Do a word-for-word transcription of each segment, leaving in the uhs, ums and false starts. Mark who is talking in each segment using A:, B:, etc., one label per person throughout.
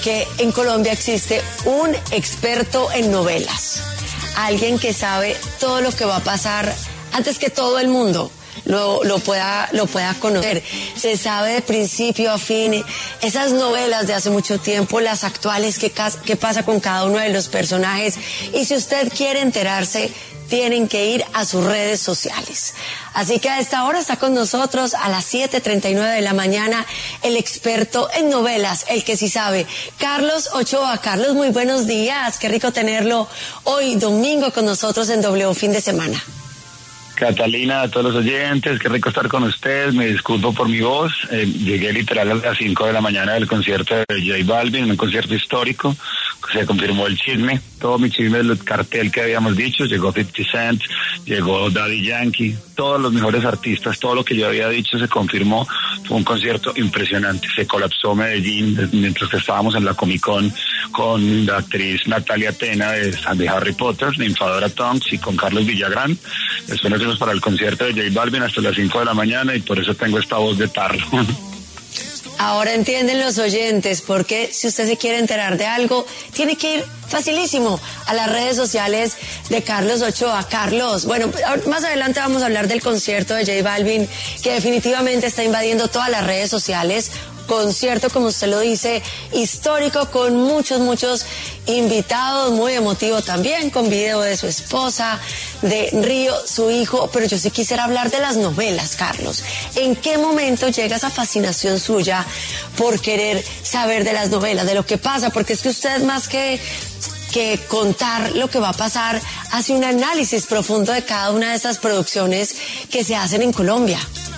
A: que en Colombia existe un experto en novelas, alguien que sabe todo lo que va a pasar antes que todo el mundo lo, lo, pueda, lo pueda conocer. Se sabe de principio a fin esas novelas de hace mucho tiempo, las actuales, qué, qué pasa con cada uno de los personajes. Y si usted quiere enterarse, tienen que ir a sus redes sociales. Así que a esta hora está con nosotros a las siete treinta y nueve de la mañana el experto en novelas, el que sí sabe, Carlos Ochoa. Carlos, muy buenos días. Qué rico tenerlo hoy domingo con nosotros en W Fin de Semana.
B: Catalina, a todos los oyentes, qué rico estar con ustedes. Me disculpo por mi voz. Eh, llegué literal a las cinco de la mañana del concierto de J Balvin, un concierto histórico. Se confirmó el chisme, todo mi chisme del cartel que habíamos dicho. Llegó fifty Cent, llegó Daddy Yankee, todos los mejores artistas, todo lo que yo había dicho se confirmó. Fue un concierto impresionante. Se colapsó Medellín mientras que estábamos en la Comic Con con la actriz Natalia Tena de, de Harry Potter, de Infadora Tonks, y con Carlos Villagrán. Después nos fuimos para el concierto de J Balvin hasta las cinco de la mañana, y por eso tengo esta voz de tarro.
A: Ahora entienden los oyentes por qué, si usted se quiere enterar de algo, tiene que ir facilísimo a las redes sociales de Carlos Ochoa. Carlos, bueno, más adelante vamos a hablar del concierto de J Balvin, que definitivamente está invadiendo todas las redes sociales. Concierto, como usted lo dice, histórico, con muchos, muchos invitados, muy emotivo también, con video de su esposa, de Río, su hijo. Pero yo sí quisiera hablar de las novelas, Carlos. ¿En qué momento llega esa fascinación suya por querer saber de las novelas, de lo que pasa? Porque es que usted, más que que contar lo que va a pasar, hace un análisis profundo de cada una de esas producciones que se hacen en Colombia.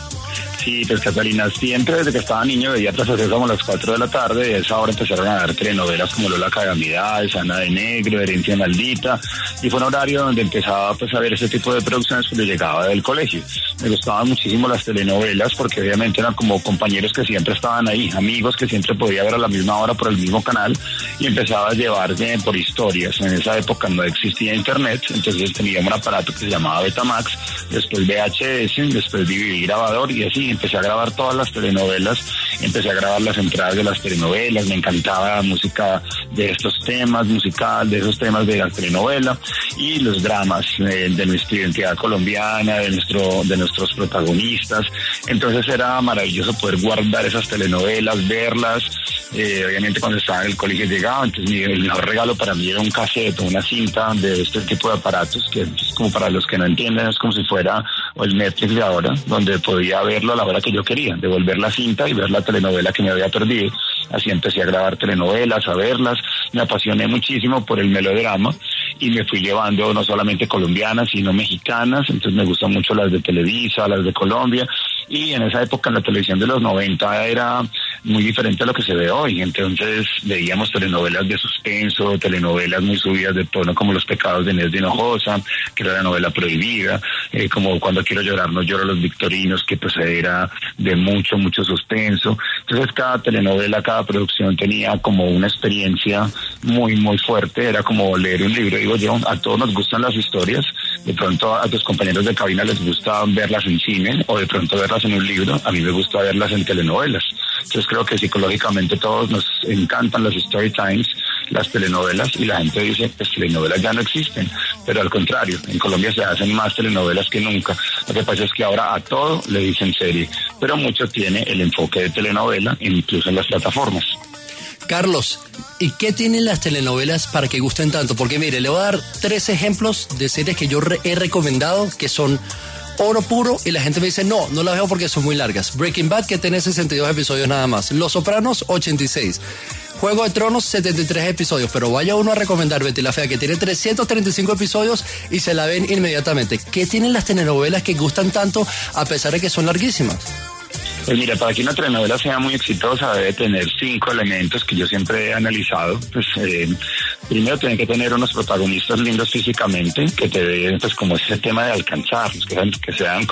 B: Sí, pues Catalina, siempre desde que estaba niño veía Plaza Sésamo a las cuatro de la tarde, y a esa hora empezaron a dar telenovelas como Lola Calamidades, Ana de Negro, Herencia Maldita, y fue un horario donde empezaba pues a ver ese tipo de producciones cuando llegaba del colegio. Me gustaban muchísimo las telenovelas porque obviamente eran como compañeros que siempre estaban ahí, amigos que siempre podía ver a la misma hora por el mismo canal, y empezaba a llevarme por historias. En esa época no existía internet, entonces tenía un aparato que se llamaba Betamax, después V H S, después D V D grabador, y así empecé a grabar todas las telenovelas, empecé a grabar las entradas de las telenovelas. Me encantaba la música de estos temas, musical, de esos temas de la telenovela, y los dramas eh, de nuestra identidad colombiana, de nuestro de nuestros protagonistas. Entonces era maravilloso poder guardar esas telenovelas, verlas. Eh, obviamente cuando estaba en el colegio llegaba, entonces mi, el mejor regalo para mí era un cassette o una cinta de este tipo de aparatos, que es como, para los que no entienden, es como si fuera o el Netflix de ahora, donde podía verlo a la hora que yo quería, devolver la cinta y ver la telenovela que me había perdido. Así empecé a grabar telenovelas, a verlas. Me apasioné muchísimo por el melodrama y me fui llevando no solamente colombianas, sino mexicanas. Entonces me gustan mucho las de Televisa, las de Colombia. Y en esa época la televisión de los noventa era muy diferente a lo que se ve hoy. Entonces veíamos telenovelas de suspenso, telenovelas muy subidas de tono, como Los pecados de Inés de Hinojosa, que era la novela prohibida, eh, como Cuando quiero llorar no lloro, Los victorinos, que pues era de mucho, mucho suspenso. Entonces cada telenovela, cada producción tenía como una experiencia muy, muy fuerte. Era como leer un libro, digo yo. A todos nos gustan las historias. De pronto a tus compañeros de cabina les gusta verlas en cine, o de pronto verlas en un libro. A mí me gusta verlas en telenovelas. Entonces creo que psicológicamente todos nos encantan las story times, las telenovelas, y la gente dice, pues telenovelas ya no existen, pero al contrario, en Colombia se hacen más telenovelas que nunca. Lo que pasa es que ahora a todo le dicen serie, pero mucho tiene el enfoque de telenovela, incluso en las plataformas.
C: Carlos, ¿y qué tienen las telenovelas para que gusten tanto? Porque mire, le voy a dar tres ejemplos de series que yo re- he recomendado, que son oro puro, y la gente me dice, no, no las veo porque son muy largas. Breaking Bad, que tiene sesenta y dos episodios nada más. Los Sopranos, ochenta y seis. Juego de Tronos, setenta y tres episodios. Pero vaya uno a recomendar Betty la Fea, que tiene trescientos treinta y cinco episodios, y se la ven inmediatamente. ¿Qué tienen las telenovelas que gustan tanto a pesar de que son larguísimas?
B: Pues mira, para que una telenovela sea muy exitosa debe tener cinco elementos que yo siempre he analizado. Pues eh, primero tiene que tener unos protagonistas lindos físicamente, que te den pues como ese tema de alcanzarlos, que sean, que sean como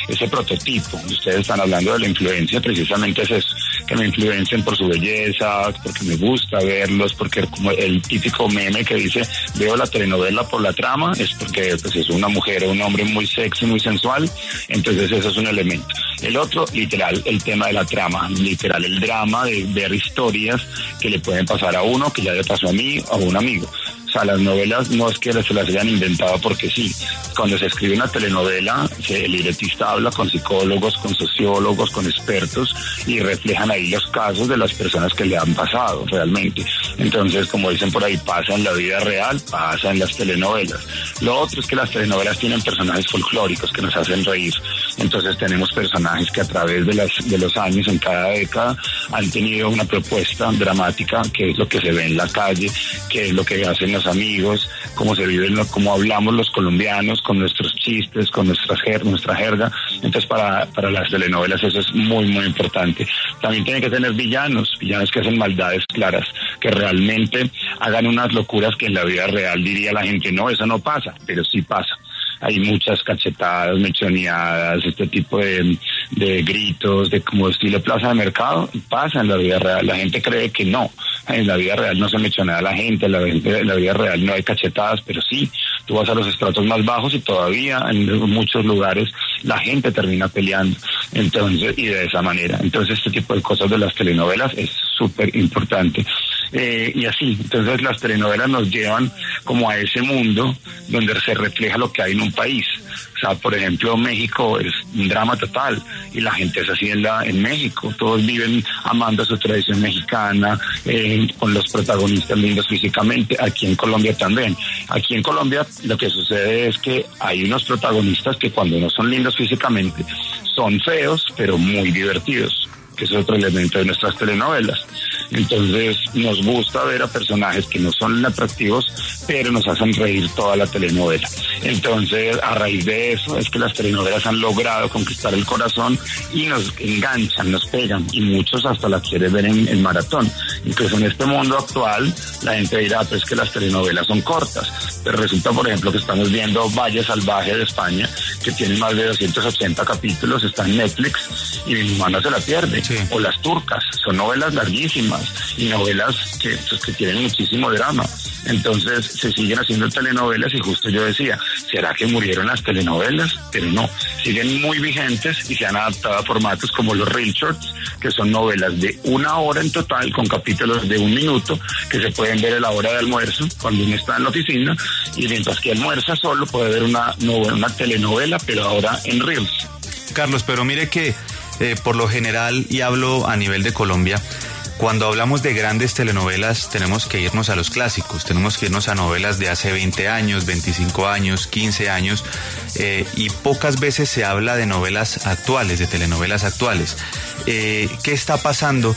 B: ese prototipo. Ustedes están hablando de la influencia, precisamente es eso, que me influencien por su belleza, porque me gusta verlos, porque como el típico meme que dice, veo la telenovela por la trama, es porque pues, es una mujer o un hombre muy sexy, muy sensual, entonces eso es un elemento. El otro, literal, el tema de la trama, literal, el drama de ver historias que le pueden pasar a uno, que ya le pasó a mí o a un amigo. O sea, las novelas no es que se las hayan inventado porque sí. Cuando se escribe una telenovela, se, el libretista habla con psicólogos, con sociólogos, con expertos y reflejan ahí los casos de las personas que le han pasado realmente. Entonces, como dicen por ahí, pasa en la vida real, pasa en las telenovelas. Lo otro es que las telenovelas tienen personajes folclóricos que nos hacen reír. Entonces tenemos personajes que a través de, las, de los años, en cada década, han tenido una propuesta dramática, que es lo que se ve en la calle, que es lo que hacen los amigos, cómo se viven, cómo hablamos los colombianos, con nuestros chistes, con nuestra jerga, nuestra jerga. Entonces para, para las telenovelas eso es muy, muy importante. También tienen que tener villanos, villanos que hacen maldades claras, que realmente hagan unas locuras que en la vida real diría la gente, no, eso no pasa, pero sí pasa. Hay muchas cachetadas, mechoneadas, este tipo de, de gritos, de como estilo plaza de mercado, pasa en la vida real. La gente cree que no, en la vida real no se mechonea a la gente, en la, en la vida real no hay cachetadas, pero sí, tú vas a los estratos más bajos y todavía en muchos lugares la gente termina peleando, entonces, y de esa manera. Entonces este tipo de cosas de las telenovelas es súper importante. Eh, y así, entonces las telenovelas nos llevan como a ese mundo donde se refleja lo que hay en un país. O sea, por ejemplo, México es un drama total y la gente es así en, la, en México. Todos viven amando su tradición mexicana, eh, con los protagonistas lindos físicamente. Aquí en Colombia también. Aquí en Colombia lo que sucede es que hay unos protagonistas que cuando no son lindos físicamente son feos, pero muy divertidos, que es otro elemento de nuestras telenovelas. Entonces nos gusta ver a personajes que no son atractivos, pero nos hacen reír toda la telenovela. Entonces, a raíz de eso es que las telenovelas han logrado conquistar el corazón y nos enganchan, nos pegan, y muchos hasta la quieren ver en, en maratón. Incluso en este mundo actual, la gente dirá, pues que las telenovelas son cortas. Pero resulta, por ejemplo, que estamos viendo Valle Salvaje de España, que tiene más de doscientos ochenta capítulos, está en Netflix, y mi mamá no se la pierde. Sí. O Las Turcas, son novelas larguísimas y novelas que, pues, que tienen muchísimo drama. Entonces se siguen haciendo telenovelas y justo yo decía, ¿será que murieron las telenovelas? Pero no, siguen muy vigentes y se han adaptado a formatos como los Reel Shorts, que son novelas de una hora en total con capítulos de un minuto que se pueden ver a la hora de almuerzo cuando uno está en la oficina, y mientras que almuerza solo puede ver una, una telenovela, pero ahora en Reels.
D: Carlos, pero mire que eh, por lo general, y hablo a nivel de Colombia, cuando hablamos de grandes telenovelas tenemos que irnos a los clásicos, tenemos que irnos a novelas de hace veinte años, veinticinco años, quince años, eh, y pocas veces se habla de novelas actuales, de telenovelas actuales. Eh, ¿Qué está pasando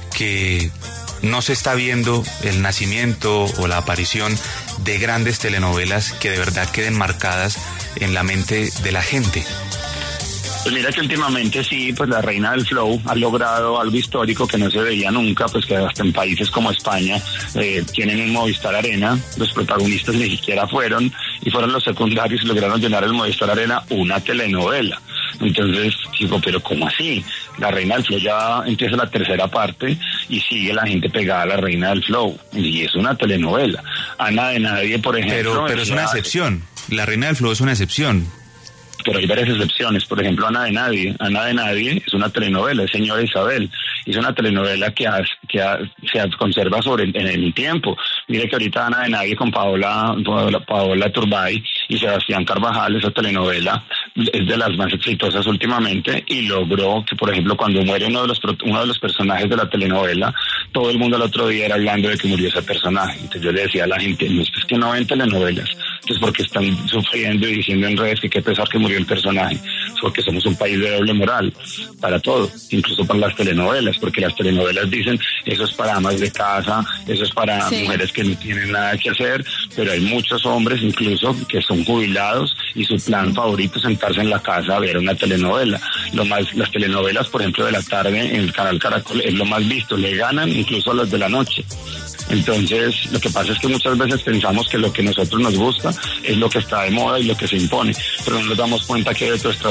D: que no se está viendo el nacimiento o la aparición de grandes telenovelas que de verdad queden marcadas en la mente de la gente?
B: Pues mira que últimamente sí, pues la Reina del Flow ha logrado algo histórico que no se veía nunca, pues que hasta en países como España eh, tienen un Movistar Arena, los protagonistas ni siquiera fueron, y fueron los secundarios y lograron llenar el Movistar Arena una telenovela. Entonces digo, pero ¿cómo así? La Reina del Flow ya empieza la tercera parte y sigue la gente pegada a la Reina del Flow, y es una telenovela. Ana de Nadie, por ejemplo.
D: Pero, pero es una excepción, la Reina del Flow es una excepción.
B: Pero hay varias excepciones. Por ejemplo, Ana de Nadie. Ana de Nadie es una telenovela, es Señora Isabel. Es una telenovela que, ha, que ha, se conserva sobre en el tiempo. Mire que ahorita Ana de Nadie con Paola, Paola, Paola Turbay y Sebastián Carvajal, esa telenovela es de las más exitosas últimamente, y logró que, por ejemplo, cuando muere uno de los uno de los personajes de la telenovela, todo el mundo el otro día era hablando de que murió ese personaje. Entonces yo le decía a la gente, no, es que no ven telenovelas, entonces porque están sufriendo y diciendo en redes que qué pesar que murió el personaje, es porque somos un país de doble moral para todo, incluso para las telenovelas, porque las telenovelas dicen eso es para amas de casa, eso es para sí. mujeres que no tienen nada que hacer, pero hay muchos hombres incluso que son jubilados y su plan favorito es sentarse en la casa a ver una telenovela. Lo más, las telenovelas, por ejemplo, de la tarde en el canal Caracol es lo más visto, le ganan incluso a las de la noche. Entonces, lo que pasa es que muchas veces pensamos que lo que a nosotros nos gusta es lo que está de moda y lo que se impone, pero no nos damos cuenta que hay otro estrato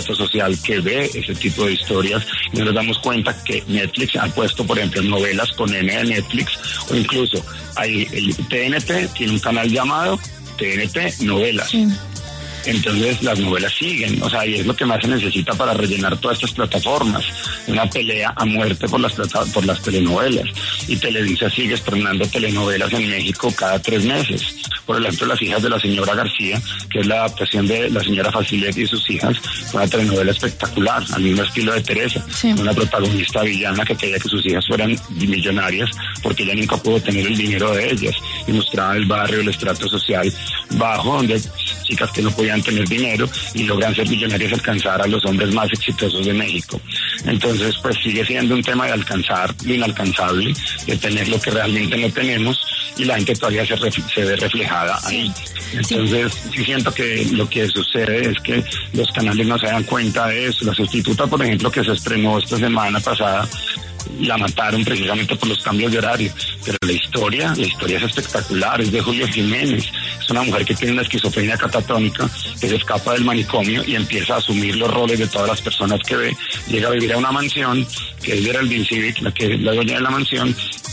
B: estrato social que ve ese tipo de historias, y nos damos cuenta que Netflix ha puesto, por ejemplo, novelas con N de Netflix, o incluso hay el T N T tiene un canal llamado T N T Novelas. Sí. Entonces las novelas siguen, o sea, y es lo que más se necesita para rellenar todas estas plataformas, una pelea a muerte por las plata, por las telenovelas. Y Televisa sigue estrenando telenovelas en México cada tres meses. Por ejemplo, Las hijas de la señora García, que es la adaptación de La señora Faciletti y sus hijas, fue una telenovela espectacular, al mismo estilo de Teresa, sí. Una protagonista villana que quería que sus hijas fueran millonarias porque ella nunca pudo tener el dinero de ellas, y mostraba el barrio, el estrato social bajo, donde chicas que no podían tener dinero y logran ser millonarias, alcanzar a los hombres más exitosos de México. Entonces, pues sigue siendo un tema de alcanzar lo inalcanzable, de tener lo que realmente no tenemos, y la gente todavía se, ref, se ve reflejada ahí. Entonces, sí siento que lo que sucede es que los canales no se dan cuenta de eso. La Sustituta, por ejemplo, que se estrenó esta semana pasada, la mataron precisamente por los cambios de horario, pero la historia, la historia es espectacular, es de Julio Jiménez, es una mujer que tiene una esquizofrenia catatónica, que se escapa del manicomio y empieza a asumir los roles de todas las personas que ve, llega a vivir a una mansión, que es Geraldine Civic, la que es la dueña de la mansión,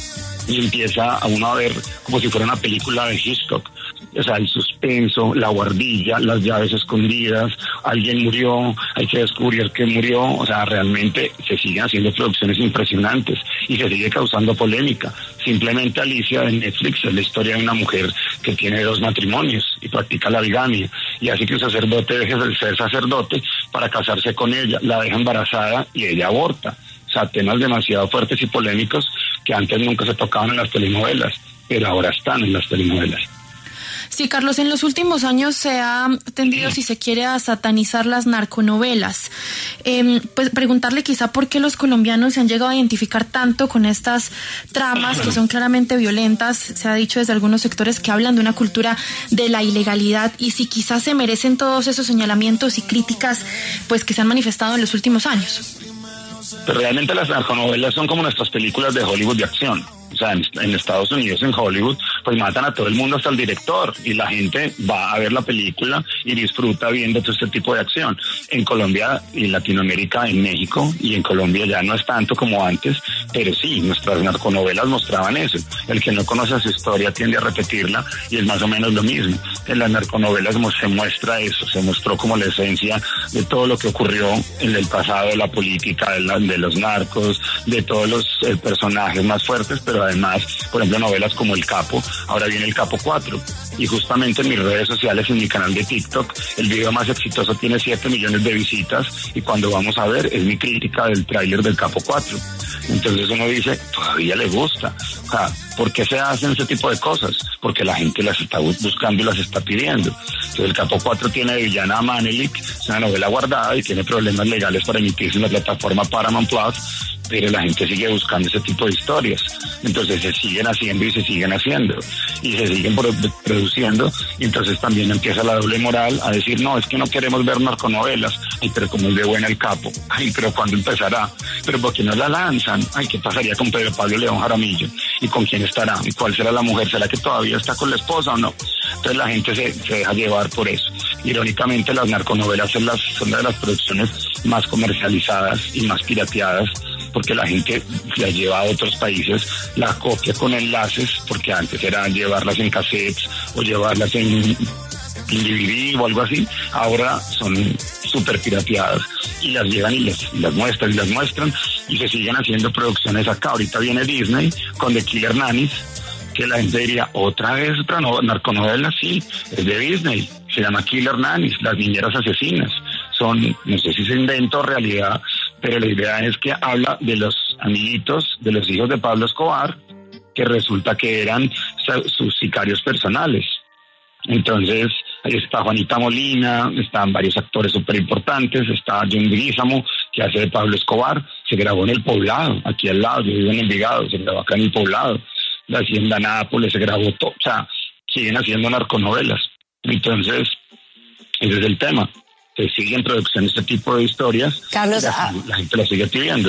B: y empieza a uno a ver como si fuera una película de Hitchcock. O sea, el suspenso, la guardilla, las llaves escondidas, alguien murió, hay que descubrir que murió. O sea, realmente se siguen haciendo producciones impresionantes y se sigue causando polémica. Simplemente Alicia de Netflix es la historia de una mujer que tiene dos matrimonios y practica la bigamia, y hace que un sacerdote deje de ser sacerdote para casarse con ella, la deja embarazada y ella aborta. O sea, temas demasiado fuertes y polémicos que antes nunca se tocaban en las telenovelas, pero ahora están en las telenovelas.
E: Sí, Carlos, en los últimos años se ha tendido, si se quiere, a satanizar las narconovelas. Eh, pues preguntarle quizá por qué los colombianos se han llegado a identificar tanto con estas tramas que son claramente violentas. Se ha dicho desde algunos sectores que hablan de una cultura de la ilegalidad, y si quizás se merecen todos esos señalamientos y críticas pues que se han manifestado en los últimos años.
B: Pero realmente las narconovelas son como nuestras películas de Hollywood de acción. O sea, en, en Estados Unidos, en Hollywood, pues matan a todo el mundo, hasta el director, y la gente va a ver la película y disfruta viendo todo este tipo de acción. En Colombia y Latinoamérica, en México y en Colombia ya no es tanto como antes, pero sí, nuestras narconovelas mostraban eso. El que no conoce su historia tiende a repetirla, y es más o menos lo mismo. En las narconovelas se muestra eso, se mostró como la esencia de todo lo que ocurrió en el pasado, de la política, de, la, de los narcos, de todos los eh, personajes más fuertes, pero además, por ejemplo, novelas como El Capo. Ahora viene El Capo cuatro, y justamente en mis redes sociales, en mi canal de TikTok, el video más exitoso tiene siete millones de visitas, y cuando vamos a ver es mi crítica del tráiler del Capo cuatro. Entonces uno dice, todavía le gusta. O sea, ¿por qué se hacen ese tipo de cosas? Porque la gente las está buscando y las está pidiendo. Entonces El Capo cuatro tiene de villana a Manelik, es una novela guardada y tiene problemas legales para emitirse en la plataforma Paramount Plus, pero la gente sigue buscando ese tipo de historias. Entonces se siguen haciendo y se siguen haciendo y se siguen produciendo, y entonces también empieza la doble moral a decir, no, es que no queremos ver narconovelas. Ay, pero como es de buena El Capo. Ay, pero ¿cuándo empezará? Pero ¿por qué no la lanzan? Ay, ¿qué pasaría con Pedro Pablo León Jaramillo? ¿Y con quién estará? ¿Y cuál será la mujer? ¿Será que todavía está con la esposa o no? Entonces la gente se, se deja llevar por eso. Irónicamente, las narconovelas son, las, son una de las producciones más comercializadas y más pirateadas, porque la gente la lleva a otros países, la copia con enlaces, porque antes era llevarlas en cassettes o llevarlas en, en D V D o algo así. Ahora son súper pirateadas y las llevan y las, y las muestran y las muestran, y se siguen haciendo producciones acá. Ahorita viene Disney con The Killer Nannies, que la gente diría, otra vez otra no, narconovela, sí, es de Disney, se llama Killer Nannies, las niñeras asesinas. Son, no sé si se inventó realidad, pero la idea es que habla de los amiguitos, de los hijos de Pablo Escobar, que resulta que eran sus sicarios personales. Entonces, ahí está Juanita Molina, están varios actores súper importantes, está John Leguizamo, que hace de Pablo Escobar, se grabó en El Poblado, aquí al lado, yo vivo en Envigado, se grabó acá en El Poblado, la Hacienda Nápoles, se grabó todo, o sea, siguen haciendo narconovelas. Entonces, ese es el tema. Se siguen producciones de este tipo de historias.
A: Carlos,
B: la,
A: a...
B: la gente la sigue pidiendo.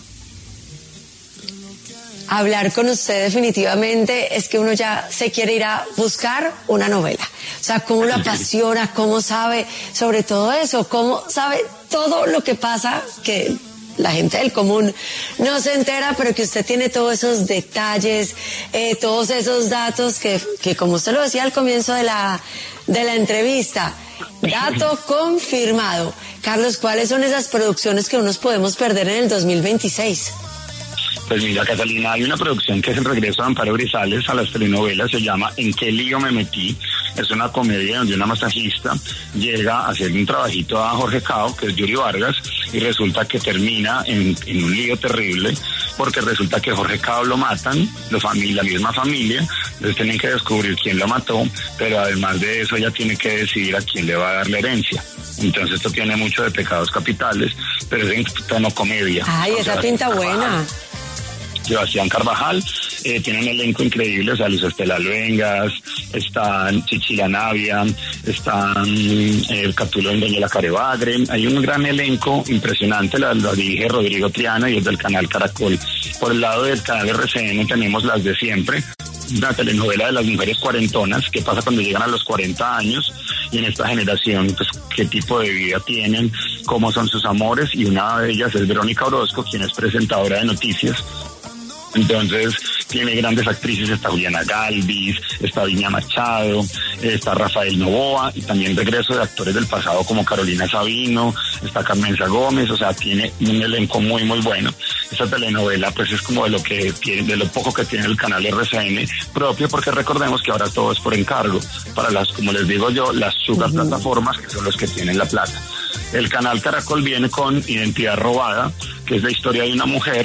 A: Hablar con usted definitivamente es que uno ya se quiere ir a buscar una novela. O sea, cómo lo apasiona, cómo sabe sobre todo eso, cómo sabe todo lo que pasa que la gente del común no se entera, pero que usted tiene todos esos detalles, eh, todos esos datos que, que, como usted lo decía al comienzo de la, de la entrevista, dato confirmado. Carlos, ¿cuáles son esas producciones que nos podemos perder en el dos mil veintiséis?
B: Pues mira, Catalina, hay una producción que es el regreso de Amparo Grisales a las telenovelas, se llama ¿En qué lío me metí? Es una comedia donde una masajista llega a hacer un trabajito a Jorge Cao, que es Yuri Vargas, y resulta que termina en, en un lío terrible, porque resulta que Jorge Cao lo matan, la, familia, la misma familia, entonces tienen que descubrir quién lo mató, pero además de eso ella tiene que decidir a quién le va a dar la herencia. Entonces esto tiene mucho de pecados capitales, pero es en tono comedia.
A: Ay, esa
B: sea,
A: pinta buena.
B: Sebastián Carvajal, eh, tiene un elenco increíble, o sea, Luis Estela Luengas, están Chichila Navia, están eh, el Catulo en Doña la Carebagre, hay un gran elenco impresionante, la, la dirige Rodrigo Triana y es del canal Caracol. Por el lado del canal R C N tenemos Las de Siempre, una telenovela de las mujeres cuarentonas, qué pasa cuando llegan a los cuarenta años y en esta generación, pues qué tipo de vida tienen, cómo son sus amores, y una de ellas es Verónica Orozco, quien es presentadora de noticias. Entonces tiene grandes actrices, está Juliana Galvis, está Viña Machado, está Rafael Novoa, y también regreso de actores del pasado como Carolina Sabino, está Carmenza Gómez, o sea, tiene un elenco muy muy bueno. Esta telenovela pues es como de lo que tiene, de lo poco que tiene el canal R C N propio, porque recordemos que ahora todo es por encargo para las, como les digo yo, las sugar uh-huh. plataformas, que son los que tienen la plata. El canal Caracol viene con Identidad Robada, que es la historia de una mujer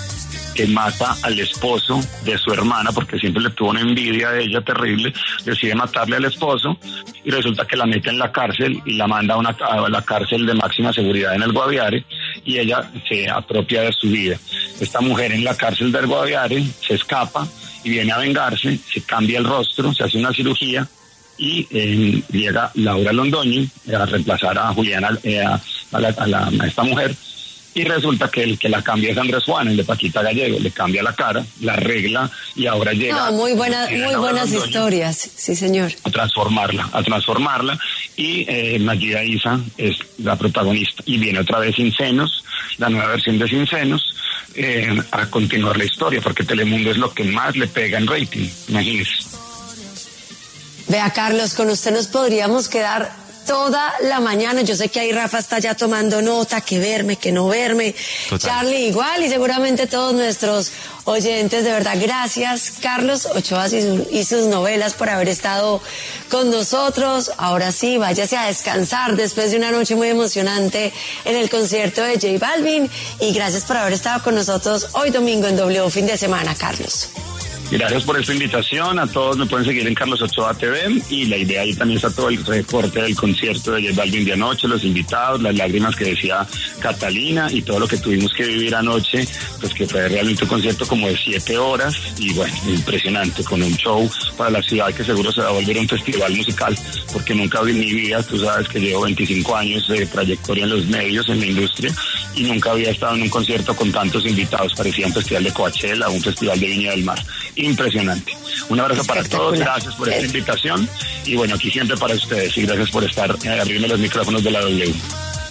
B: que mata al esposo de su hermana, porque siempre le tuvo una envidia de ella terrible, decide matarle al esposo y resulta que la mete en la cárcel y la manda a, una, a la cárcel de máxima seguridad en el Guaviare, y ella se apropia de su vida. Esta mujer en la cárcel del Guaviare se escapa y viene a vengarse, se cambia el rostro, se hace una cirugía y eh, llega Laura Londoño a reemplazar a Juliana, eh, a, a, la, a, la, a esta mujer. Y resulta que el que la cambia es Andrés Juan, el de Paquita Gallego, le cambia la cara, la arregla y ahora llega...
A: No, muy, buena, muy buenas historias, sí señor.
B: A transformarla, a transformarla. Y eh, Mayida Isa es la protagonista y viene otra vez Sin Senos, la nueva versión de Sin Senos, eh, a continuar la historia, porque Telemundo es lo que más le pega en rating, imagínense.
A: Vea, Carlos, con usted nos podríamos quedar toda la mañana. Yo sé que ahí Rafa está ya tomando nota, que verme, que no verme. Total. Charlie igual, y seguramente todos nuestros oyentes. De verdad, gracias Carlos Ochoa y, su, y sus novelas por haber estado con nosotros. Ahora sí, váyase a descansar después de una noche muy emocionante en el concierto de J Balvin, y gracias por haber estado con nosotros hoy domingo en W Fin de Semana, Carlos.
B: Gracias por esta invitación. A todos me pueden seguir en Carlos Ochoa T V, y la idea ahí también está todo el reporte del concierto de J Balvin de anoche, los invitados, las lágrimas que decía Catalina y todo lo que tuvimos que vivir anoche, pues que fue realmente un concierto como de siete horas y bueno, impresionante, con un show para la ciudad que seguro se va a volver un festival musical, porque nunca vi en mi vida, tú sabes que llevo veinticinco años de trayectoria en los medios, en la industria, y nunca había estado en un concierto con tantos invitados. Parecía un festival de Coachella, un festival de Viña del Mar. Impresionante. Un abrazo para todos, gracias por esta invitación, y bueno, aquí siempre para ustedes, y gracias por estar eh, abriendo los micrófonos de la W.